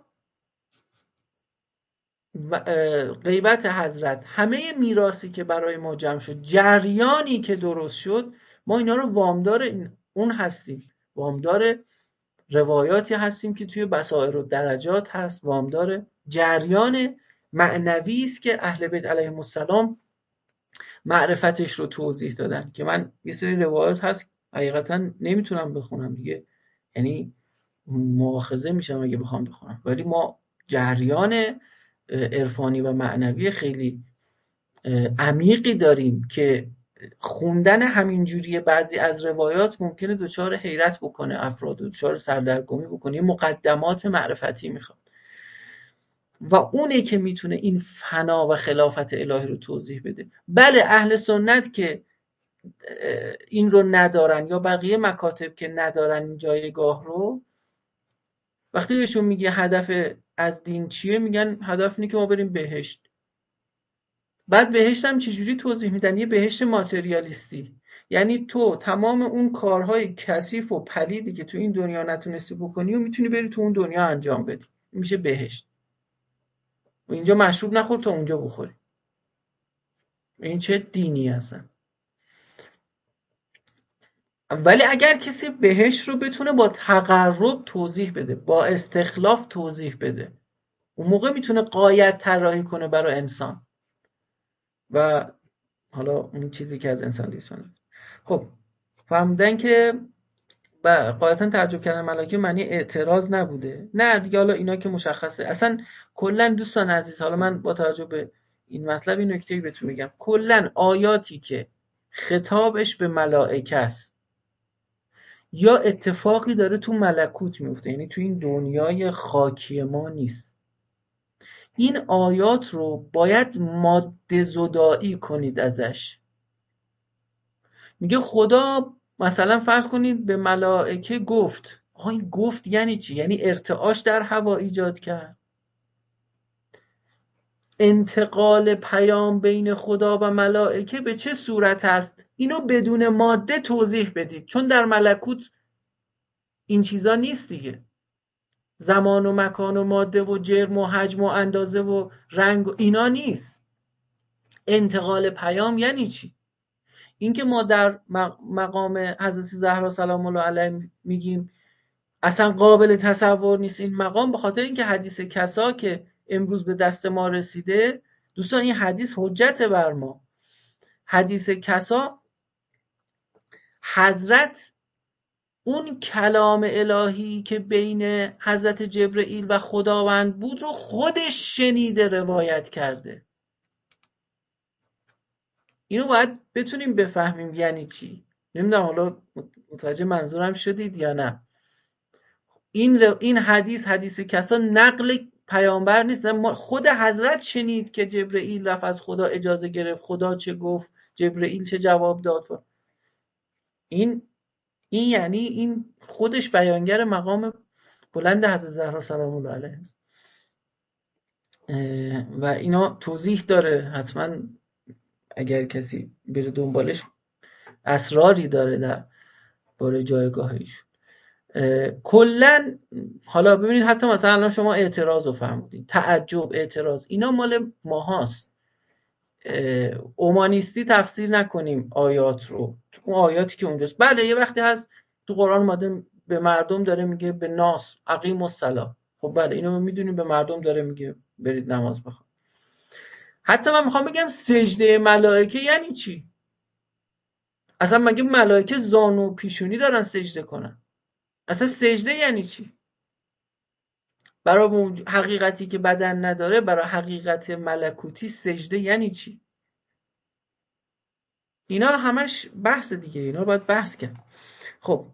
غیبت حضرت، همه میراثی که برای ما جمع شد، جریانی که درست شد، ما اینا رو وامدار اون هستیم، وامدار روایاتی هستیم که توی بصائر و درجات هست، وامدار جریان معنوی است که اهل بیت علیهم السلام معرفتش رو توضیح دادن، که من یه سری روایات هست حقیقتا نمیتونم بخونم دیگه، یعنی مؤاخذه میشم اگه بخوام بخونم، ولی ما جریان عرفانی و معنوی خیلی عمیقی داریم که خوندن همینجوری بعضی از روایات ممکنه دچار حیرت بکنه افراد، دچار سردرگمی بکنه، مقدمات معرفتی میخواد و اونه که میتونه این فنا و خلافت الهی رو توضیح بده. بله اهل سنت که این رو ندارن یا بقیه مکاتب که ندارن این جایگاه رو، وقتی بهشون میگه هدف از دین چیه، میگن هدف اینه که ما بریم بهشت. بعد بهشت هم چجوری توضیح میدن؟ یه بهشت ماتریالیستی، یعنی تو تمام اون کارهای کثیف و پلیدی که تو این دنیا نتونستی بکنی و میتونی بری تو اون دنیا انجام بدی، میشه بهشت. و اینجا مشروب نخور تا اونجا بخوری. این چه دینی هستن؟ ولی اگر کسی بهشت رو بتونه با تقرب توضیح بده، با استخلاف توضیح بده، اون موقع میتونه غایت طراحی کنه برای انسان و حالا اون چیزی که از انسان دیسونه. خب فهمیدن که قاعدتا تعجب کردن ملائکه معنی اعتراض نبوده، نه دیگه، حالا اینا که مشخصه. اصلا کلا دوستان عزیز، حالا من با توجه به این مطلب این نکته‌ای بهتون میگم، کلا آیاتی که خطابش به ملائکه است یا اتفاقی داره تو ملکوت میفته، یعنی تو این دنیای خاکی ما نیست، این آیات رو باید ماده زدایی کنید ازش. میگه خدا مثلا فرض کنید به ملائکه گفت، آها این گفت یعنی چی؟ یعنی ارتعاش در هوا ایجاد کرد. انتقال پیام بین خدا و ملائکه به چه صورت است؟ اینو بدون ماده توضیح بدید، چون در ملکوت این چیزا نیست دیگه، زمان و مکان و ماده و جرم و حجم و اندازه و رنگ و اینا نیست. انتقال پیام یعنی چی؟ اینکه ما در مقام حضرت زهرا سلام الله علیها میگیم اصلا قابل تصور نیست این مقام، به خاطر اینکه حدیث کسا که امروز به دست ما رسیده، دوستان این حدیث حجت بر ما. حدیث کسا، حضرت اون کلام الهی که بین حضرت جبرئیل و خداوند بود رو خودش شنیده روایت کرده. اینو باید بتونیم بفهمیم یعنی چی. نمیدونم حالا متوجه منظورم شدید یا نه. این این حدیث حدیث کسا نقل پیامبر نیست، خود حضرت شنید که جبرئیل رفت از خدا اجازه گرفت، خدا چه گفت، جبرئیل چه جواب داد. این این یعنی این خودش بیانگر مقام بلند حضرت زهرا سلام الله علیها است و اینا توضیح داره. حتما اگر کسی بره دنبالش اسراری داره در باره جایگاه ایشون. کلا حالا ببینید، حتی مثلا الان شما اعتراض رو فرمودین، تعجب، اعتراض، اینا مال ماهاست. اومانیستی تفسیر نکنیم آیات رو، اون آیاتی که اونجاست. بله یه وقتی هست تو قرآن اومده به مردم داره میگه به ناس اقیموا الصلاة، خب بله اینو میدونیم به مردم داره میگه برید نماز بخونید. حتی من میخوام بگم سجده ملائکه یعنی چی؟ اصلا مگه ملائکه زانو و پیشونی دارن سجده کنن؟ اصلا سجده یعنی چی؟ برای حقیقتی که بدن نداره، برای حقیقت ملکوتی سجده یعنی چی؟ اینا همش بحث دیگه، اینا رو باید بحث کرد. خب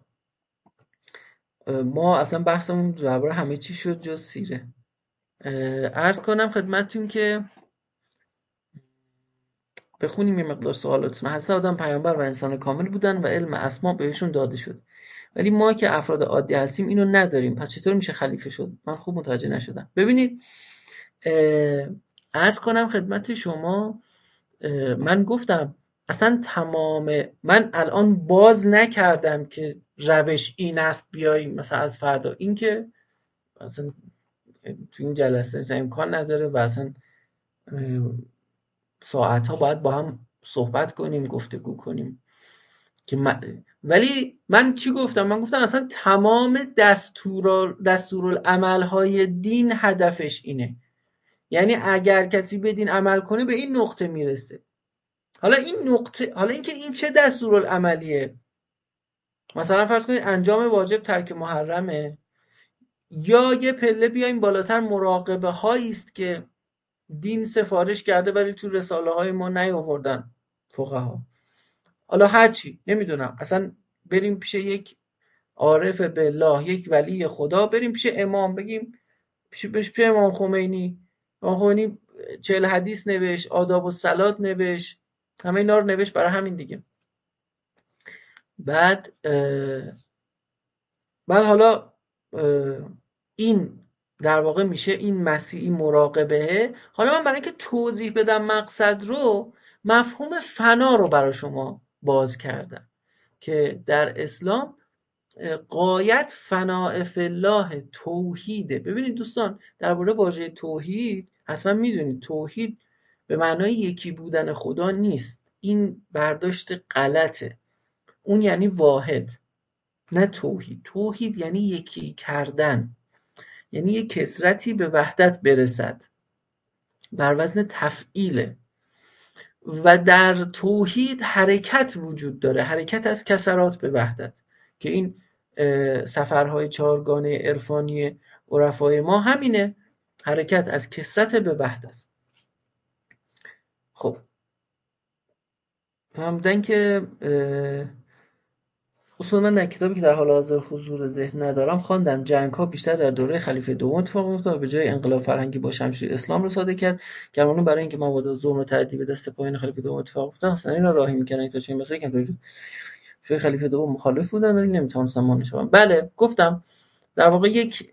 ما اصلا بحثمون درباره همه چی شد جز سیره. عرض کنم خدمتتون که بخونیم یه مقدار سوالاتون. حضرت آدم پیامبر و انسان کامل بودن و علم اسما بهشون داده شد، ولی ما که افراد عادی هستیم اینو نداریم، پس چطور میشه خلیفه شد؟ من خوب متوجه نشدم. ببینید عرض کنم خدمت شما، من گفتم اصلا تمام، من الان باز نکردم که روش این است بیاییم مثلا از فردا، این که اصلا تو این جلسه اصلا امکان نداره و اصلا ساعت ها باید با هم صحبت کنیم، گفتگو کنیم که من... ولی من چی گفتم؟ من گفتم اصلا تمام دستور دستورالعمل های دین هدفش اینه، یعنی اگر کسی به دین عمل کنه به این نقطه میرسه. حالا این نقطه، حالا اینکه این چه دستورالعملیه، مثلا فرض کنید انجام واجب ترک محرمه، یا یه پله بیایم بالاتر مراقبه هایی است که دین سفارش کرده ولی تو رساله های ما نیاوردن فقها. حالا هرچی نمیدونم، اصلا بریم پیش یک عارف بالله، یک ولی خدا، بریم پیش امام بگیم پیش, پیش امام خمینی، امام خمینی چهل حدیث نوشت، آداب الصلات نوشت، همه اینا رو نوشت برای همین دیگه. بعد بعد حالا این در واقع میشه این مسیحی مراقبه. حالا من برای اینکه توضیح بدم مقصد رو، مفهوم فنا رو برای شما باز کردم که در اسلام غایت فناء فی الله توحیده. ببینید دوستان، درباره واژه توحید حتما میدونید توحید به معنای یکی بودن خدا نیست، این برداشت غلطه. اون یعنی واحد، نه توحید. توحید یعنی یکی کردن، یعنی یک کثرتی به وحدت برسد، بر وزن تفعیله. و در توحید حرکت وجود داره، حرکت از کثرات به وحدت، که این سفرهای چهارگانه عرفانی عرفای ما همینه، حرکت از کثرت به وحدت. خب فهمدن که اصلا من در کتابی که در حال حاضر حضور ذهن ندارم خواندم، جنگ ها بیشتر در دوره خلیفه دوم اتفاق افتاد و به جای انقلاب فرهنگی با شمشیر اسلام رو صادر کرد. گرمانون برای اینکه مبادا ظلم و تعدی به دست پایین خلیفه دوم اتفاق افتاد اصلا اینا راهی میکردن تا چه مسئله کم شوی خلیفه دوم مخالف بودن ولی نمیتونستن مانع شدن. بله گفتم در واقع یک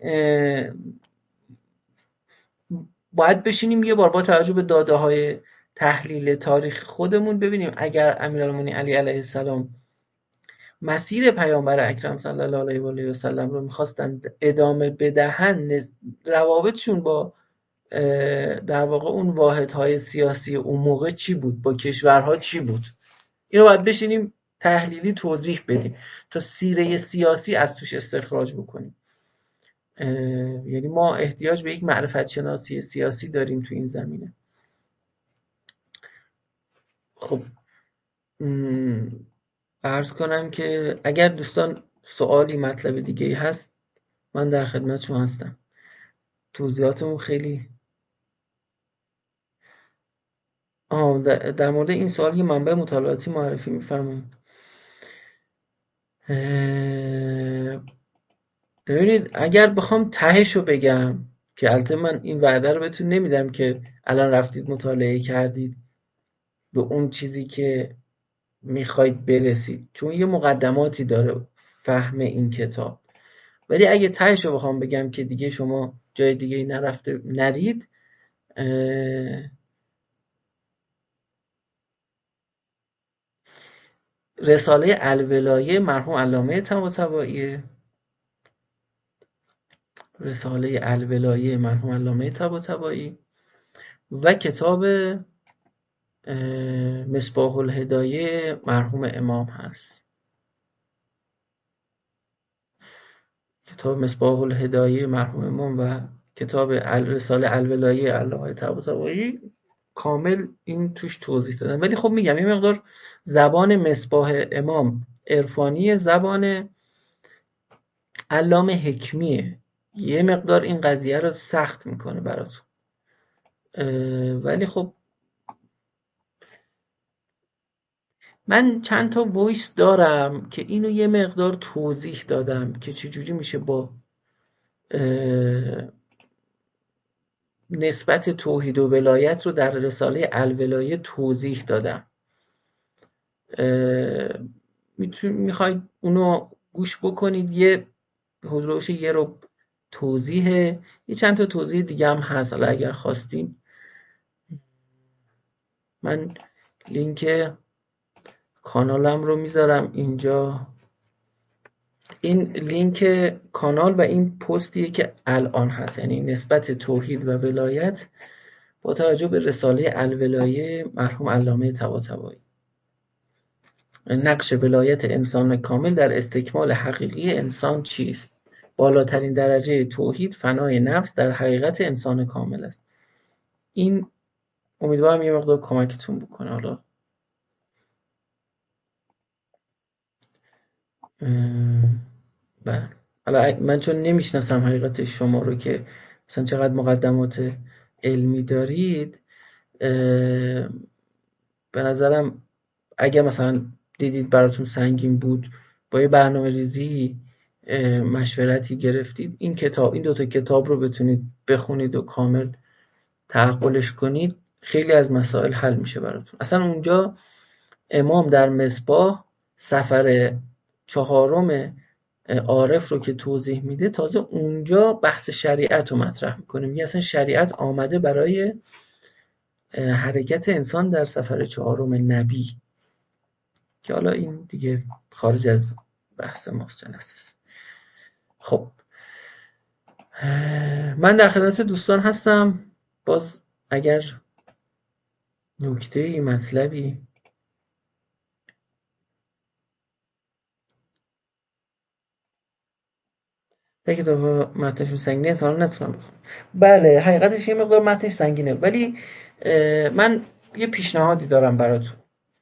باید بشینیم یه بار با توجه به داده های تحلیل تاریخ خودمون ببینیم اگر امیرالمومنین علی علیه السلام مسیر پیامبر اکرم صلی الله علیه و آله و سلم رو می‌خواستن ادامه بدهن، روابطشون با در واقع اون واحدهای سیاسی اون موقع چی بود، با کشورها چی بود، اینو باید بشینیم تحلیلی توضیح بدیم تا سیره سیاسی از توش استخراج بکنیم. یعنی ما احتیاج به یک معرفت شناسی سیاسی داریم تو این زمینه. خب عرض کنم که اگر دوستان سوالی مطلب دیگه هست من در خدمتشون هستم. توضیحاتمون خیلی آه در مورد این سوال یه منبع مطالعاتی معرفی می‌فرمایید. ببینید اگر بخوام تهشو بگم، که البته من این وعده رو بهتون نمیدم که الان رفتید مطالعه کردید به اون چیزی که میخواید برسید، چون یه مقدماتی داره فهم این کتاب، ولی اگه تهشو بخوام بگم که دیگه شما جای دیگه نرفته نرید، رساله الولایه مرحوم علامه طباطبایی، رساله الولایه مرحوم علامه طباطبایی و کتاب مصباح الهدایه مرحوم امام هست. کتاب مصباح الهدایه مرحوم امام و کتاب رساله الولایه علامه طباطبایی کامل این توش توضیح دادن. ولی خب میگم یه مقدار زبان مصباح امام عرفانی، زبان علامه حکمیه، یه مقدار این قضیه رو سخت میکنه براتون. ولی خب من چند تا وایس دارم که اینو یه مقدار توضیح دادم که چجوری میشه با نسبت توحید و ولایت رو در رساله الولایه توضیح دادم. میخواید اونو گوش بکنید، یه حدودش یه رو توضیحه، یه چند تا توضیح دیگه هم هست. حالا اگر خواستین من لینک کانالم رو میذارم اینجا. این لینک کانال و این پستیه که الان هست، یعنی نسبت توحید و ولایت با توجه به رساله الولایه مرحوم علامه طباطبایی. نقش ولایت انسان کامل در استکمال حقیقی انسان چیست؟ بالاترین درجه توحید فنای نفس در حقیقت انسان کامل است. این امیدوارم یه مقدار کمکتون بکنه. حالا بله، حالا من چون نمیشناسم حقیقت شما رو که مثلا چقدر مقدمات علمی دارید، به نظرم اگه مثلا دیدید براتون سنگین بود با یه برنامه ریزی مشورتی گرفتید، این کتاب این دوتا کتاب رو بتونید بخونید و کامل تعقلش کنید، خیلی از مسائل حل میشه براتون. اصلا اونجا امام در مصباح سفر چهارم عارف رو که توضیح میده، تازه اونجا بحث شریعت رو مطرح میکنه. میگه اصلا شریعت آمده برای حرکت انسان در سفر چهارم نبی، که حالا این دیگه خارج از بحث ماست جلسه. خب من در خدمت دوستان هستم. باز اگر نکته مطلبی در کتاب متنشون سنگینه احتمالا نتونم بخونم. بله حقیقتش یه مقدار متنش سنگینه، ولی من یه پیشنهادی دارم براتون.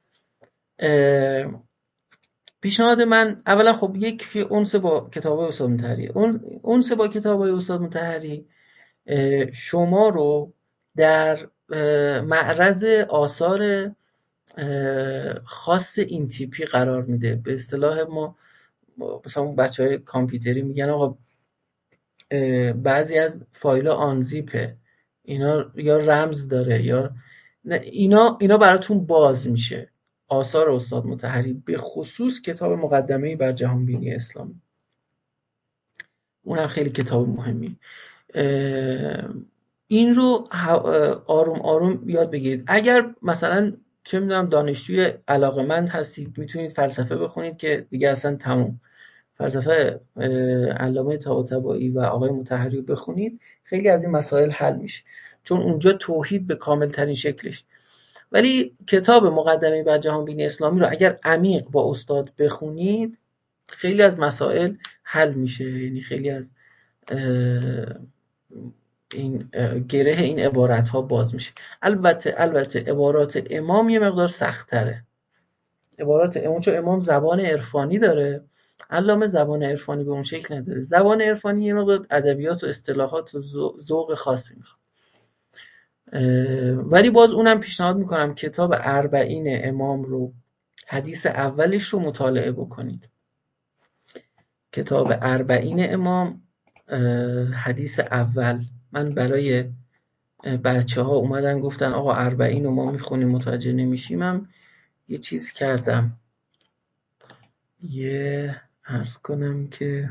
پیشنهاد من اولا خب یک اونس با کتابای استاد مطهری. اون اونس با کتابای استاد مطهری شما رو در معرض آثار خاص این تیپی قرار میده. به اصطلاح ما مثلا بچهای کامپیوتری میگن آقا بعضی از فایل‌ها آنزیپه، اینا یا رمز داره یا اینا اینا براتون باز میشه. آثار استاد مطهری به خصوص کتاب مقدمه بر جهان بینی اسلامی، اونم خیلی کتاب مهمی. این رو آروم آروم یاد بگیرید. اگر مثلا چه میدونم دانشجوی علاقه‌مند هستید، میتونید فلسفه بخونید که دیگه اصلا تموم. فلسفه علامه طباطبایی و آقای مطهری رو بخونید، خیلی از این مسائل حل میشه، چون اونجا توحید به کامل ترین شکلش. ولی کتاب مقدمه بر جهان بینی اسلامی رو اگر عمیق با استاد بخونید، خیلی از مسائل حل میشه. یعنی خیلی از این گره این عبارت ها باز میشه. البته البته عبارات امام یه مقدار سخت تره. عبارات امام، چون امام زبان عرفانی داره، علامه زبان عرفانی به اون شکل نداره. زبان عرفانی یه مقدار ادبیات و اصطلاحات و ذوق خاصی میخواد. ولی باز اونم پیشنهاد میکنم کتاب اربعین امام رو، حدیث اولش رو مطالعه بکنید. کتاب اربعین امام حدیث اول، من برای بچه ها اومدن گفتن آقا اربعین رو ما میخونیم متوجه نمیشیم، هم یه چیز کردم، یه عرض کنم که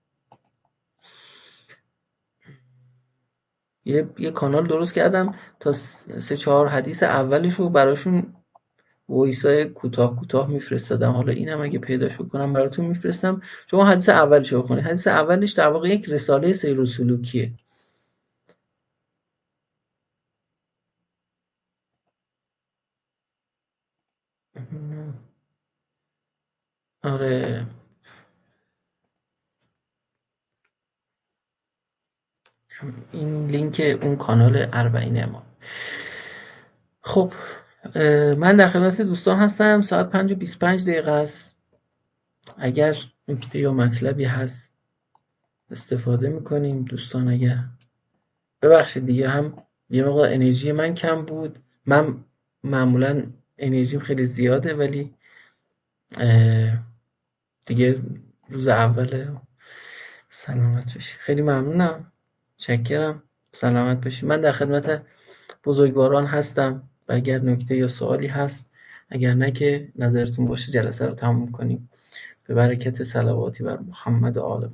یه, یه کانال درست کردم تا سه چهار حدیث اولش رو براشون وایسای کوتاه کوتاه میفرستادم. حالا اینم اگه پیداش بکنم براتون میفرستم، شما حدیث اولش رو بخونید. حدیث اولش در واقع یک رساله سیر و سلوکیه. آره این لینک اون کانال اربعین امام. خب من در خدمت دوستان هستم. ساعت پنج و بیست و پنج دقیقه است. اگر نکته یا مطلبی هست استفاده میکنیم دوستان. اگر ببخشید دیگه هم یه موقع انرژی من کم بود. من معمولا انرژیم خیلی زیاده، ولی دیگه روز اوله. سلامت باشی. خیلی ممنونم، چکرم. سلامت باشی. من در خدمت بزرگواران هستم و اگر نکته یا سوالی هست، اگر نه که نظرتون باشه جلسه رو تموم کنیم. به برکت صلواتی بر محمد و آل